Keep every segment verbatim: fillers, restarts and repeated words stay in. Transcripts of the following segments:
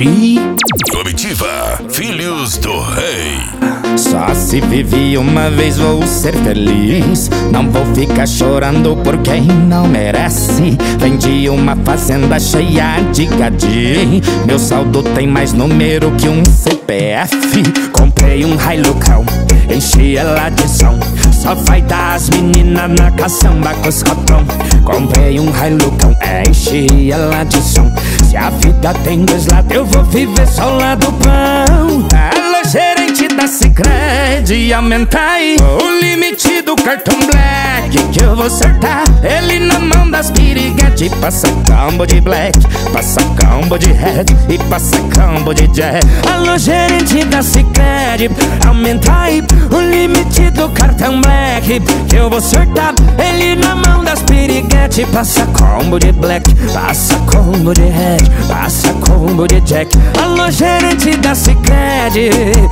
Cicred. Comitiva, Filhos do Rei. Só se vive uma vez, vou ser feliz. Não vou ficar chorando por quem não merece. Vendi uma fazenda cheia de gadi. Meu saldo tem mais número que um C P F. Comprei um Hilucão, enchi ela de som. Só vai dar as meninas na caçamba com os cotão. Comprei um Hilucão, enchi ela de som. Se a vida tem dois lados, eu vou viver só o lado bom. Alô, gerente da Cicred, aumenta aí o limite do cartão Black, que eu vou acertar ele na mão das piriguete. Passa combo de Black, passa combo de Red e passa combo de Jack. Alô, gerente da Cicred, aumenta aí o limite do cartão Black, que eu vou acertar ele na mão das piriguete. Passa combo de Black, passa combo de Red, passa combo de Jack. Alô, gerente da Cicred,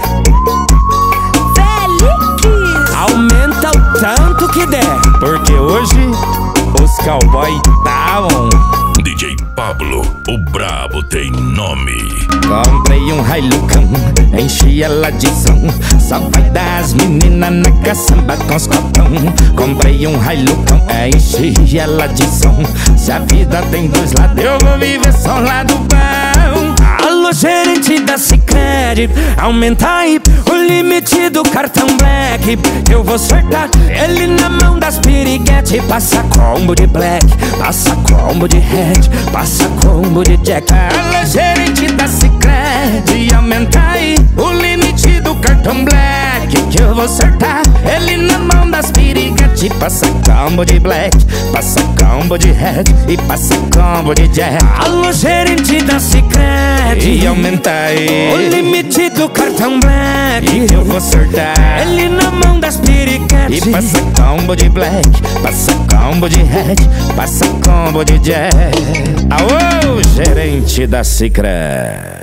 aumenta o tanto que der, porque hoje os cowboy tá on. D J Pablo, o brabo tem nome. Comprei um Hilucão, enchi ela de som. Só vai dar as meninas na caçamba com os cotão. Comprei um Hilucão, enchi ela de som. Se a vida tem dois lados, eu vou viver só o lado bom. Alô, gerente da Cicred, aumenta aí o limite do cartão Black, eu vou acertar ele na mão das piriguete. Passa combo de Black, passa combo de Red, passa combo de Jack. Alô, gerente da Cicred, aumenta aí o limite do cartão Black, que eu vou acertar ele na mão das piriguete. Passa combo de Black, passa combo de Red e passa combo de Jack. Alô, gerente da Cicred, aumenta aí o limite do cartão Black, e eu vou acertar ele na mão das piriguete. E passa combo de Black, passa combo de Red, passa combo de Jack. Aô, gerente da Cicred.